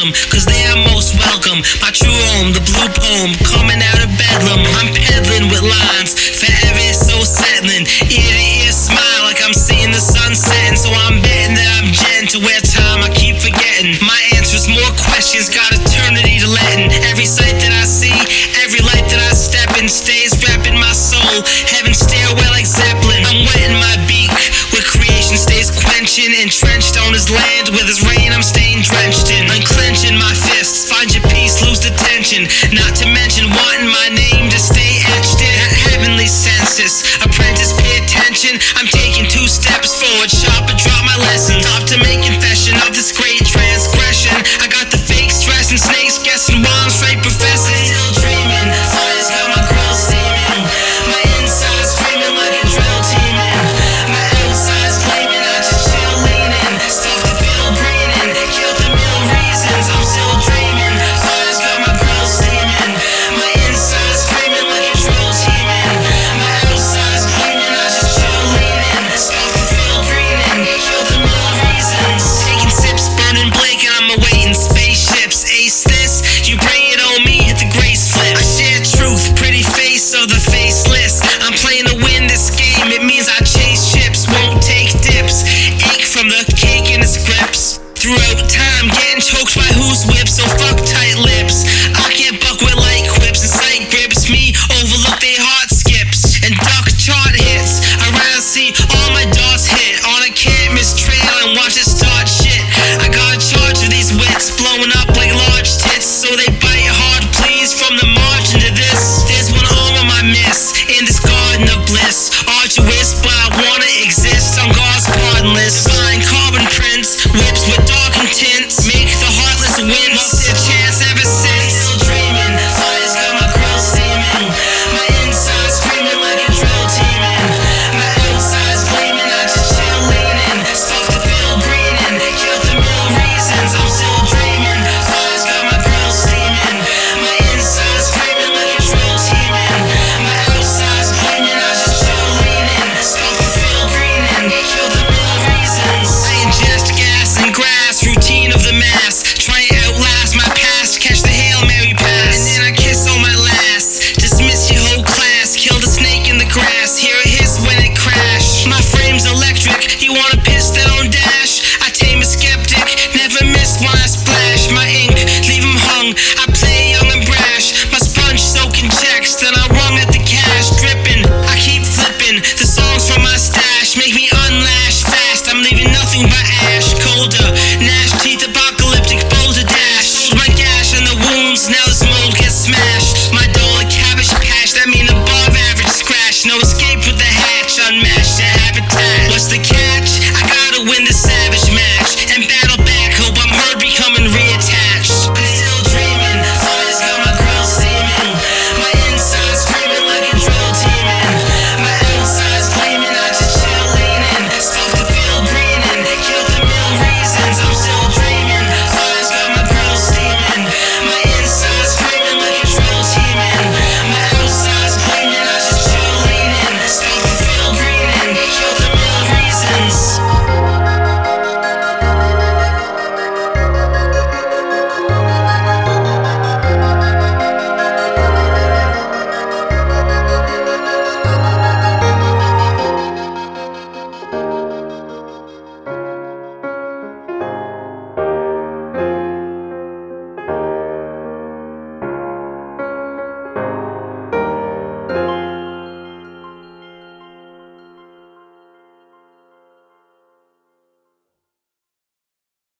them, cause they are most welcome. My true home, the blue poem, coming out of bedlam. I'm peddling with lines, forever it's so settling. Ear to ear smile like I'm seeing the sun setting. So I'm betting that I'm jetting to where time I keep forgetting. My answer's more questions, got eternity to letting. Every sight that I see, every light that I step in, stays wrapped in my soul. Heaven stairway like Zeppelin. I'm wetting my beak, where creation stays quenching. Entrenched on his land, with his rain I'm staying drenched in. Unclenching my fists, find your peace, lose the tension. Not to mention wanting my name to stay etched in heavenly census. Apprentice, pay attention, I'm taking 2 steps forward. Sharper, drop my lessons, off to make confession of this great transgression. I got the fake stress and snakes guessing while I'm straight perfection.